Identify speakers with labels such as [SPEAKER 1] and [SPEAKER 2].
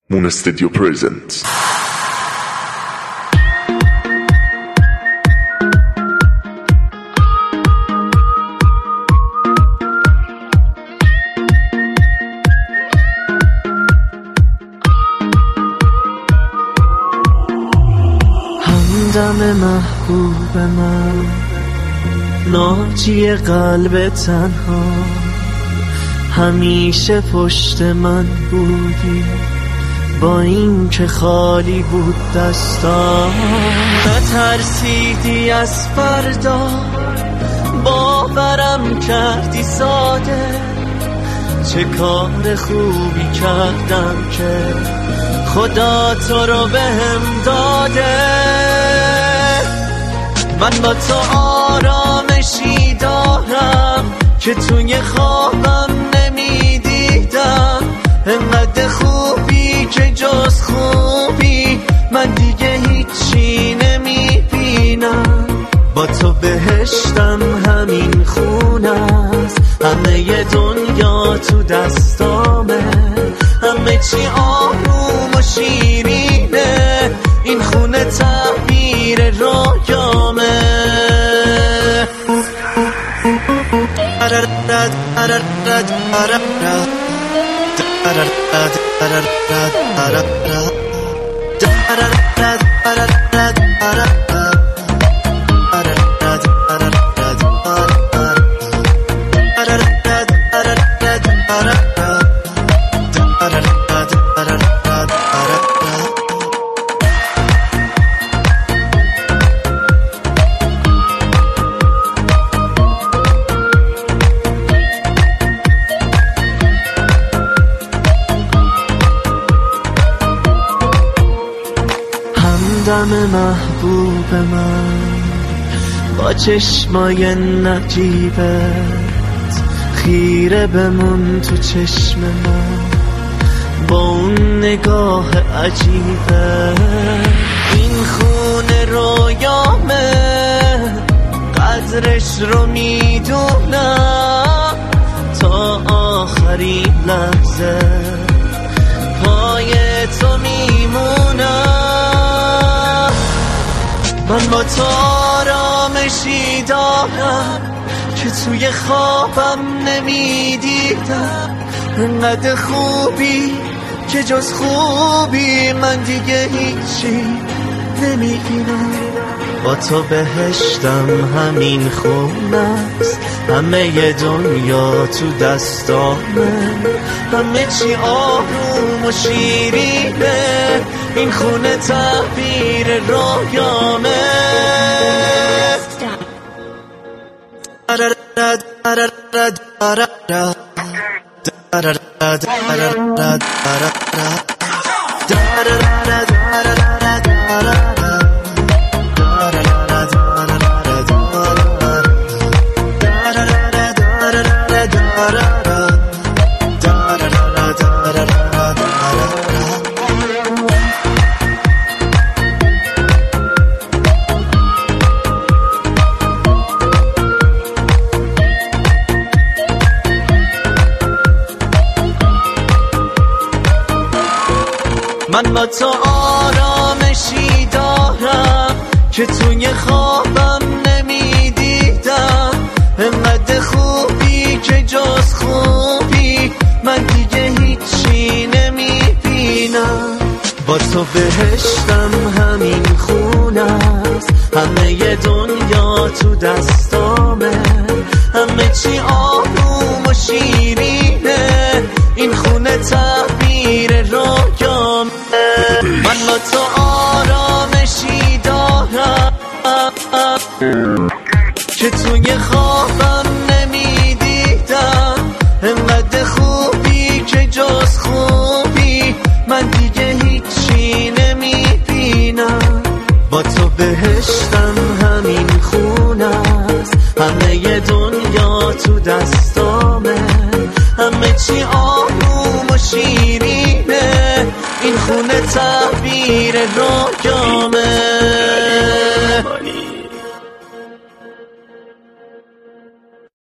[SPEAKER 1] Moon Studio presents.
[SPEAKER 2] همدم محبوب من، ناجی قلب تنها، همیشه پشت من بودی با این که خالی بود دستام. نترسیدی از فردا، باورم کردی ساده، چه کار خوبی کردم که خدا تو رو بهم داده. من با تو آرامشی دارم که توی خوابم نمیدیدم، انقدر خوبی که جز خوبی من دیگه هیچی نمیبینم. با تو بهشتم همین خونه است، همه دنیا تو دستامه، همه چی آروم و شیرینه، این خونه تعبیر رویامه. همدم محبوب من، با چشمای نجیبت خیره بمون تو چشم من، با اون نگاه عجیبه. این خونه رویامه، قدرش رو میدونم، تا آخرین لحظه پای تو میمونم. من با تو آرامشی دارم که توی خوابم نمیدیدم، انقدر خوبی که جز خوبی من دیگه هیچی نمیبینم. با تو بهشتم همین خونه است، همه دنیا تو دستامه، همه چی آروم و شیرینه، این خونه تعبیر رویامه. من با تو آرامشی دارم که توی خوابم نمیدیدم، انقدر خوبی که جز خوبی من دیگه هیچی نمیبینم. با تو بهشتم همین خونه است، همه دنیا تو دستامه، همه چی آروم و شیرینه، این خونه تعبیر رویامه. من با تو آرامشی دارم که توی خوابم نمیدیدم، انقدر خوبی که جز خوبی من دیگه هیچی نمیبینم. با تو بهشتم همین خونه است، همه دنیا تو دستامه، همه چی آروم و شیرینه، این خونه تعبیر رویامه.